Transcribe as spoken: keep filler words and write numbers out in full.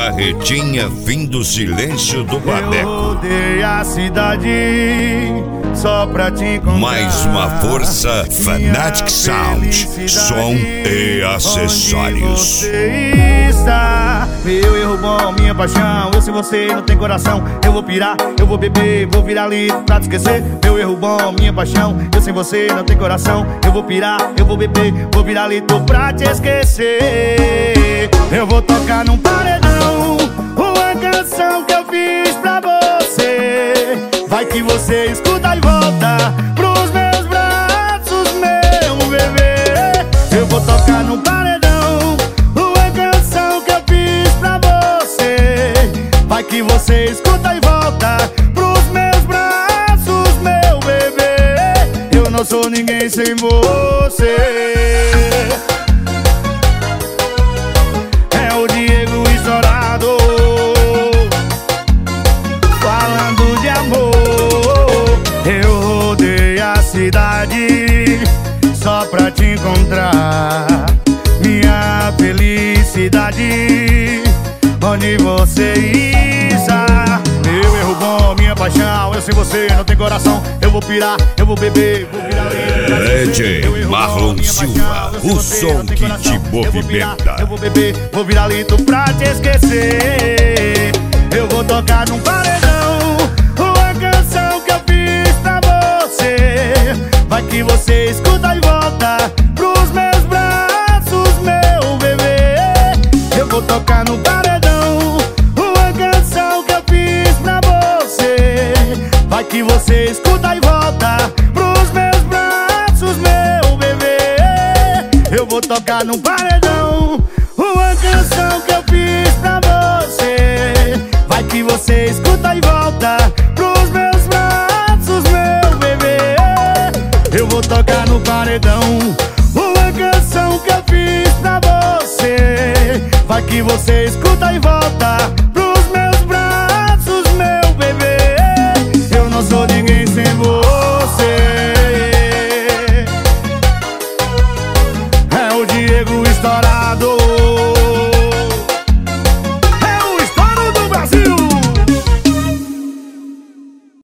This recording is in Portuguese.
Carretinha fim do silêncio do Badeco. Eu rodei a cidade só pra te encontrar. Mais uma força, Fanatic Sound, som e acessórios. Você está, meu erro bom, minha paixão. Eu, se você não tem coração, eu vou pirar, eu vou beber, vou virar litro pra te esquecer. Meu erro bom, minha paixão. Eu, sem você não tem coração, eu vou pirar, eu vou beber, vou virar litro pra te esquecer. Eu vou tocar num paredão uma canção que eu fiz pra você. Vai que você escuta e volta pros meus braços, meu bebê. Eu vou tocar num paredão uma canção que eu fiz pra você. Vai que você escuta e volta pros meus braços, meu bebê. Eu não sou ninguém sem você. Cidade só pra te encontrar, minha felicidade, onde você está. Meu erro bom, minha paixão. Eu sem você não tem coração, eu vou pirar, eu vou beber, vou virar D J Marlon Silva, o som que te movimenta. Eu vou beber, vou virar litro pra te esquecer. Eu vou tocar num paredão uma canção que eu fiz pra você. Vai que você escuta e volta pros meus braços, meu bebê. Eu vou tocar no paredão uma canção que eu fiz pra você. Vai que você escuta e volta pros meus braços, meu bebê. Eu vou tocar no paredão uma canção que eu fiz pra você. Vai que você escuta e volta pros meus braços, meu bebê. Eu vou tocar no paredão uma canção que eu fiz pra você. Vai que você escuta e volta pros meus braços, meu bebê. Eu não sou ninguém sem você. É o Diego estourado.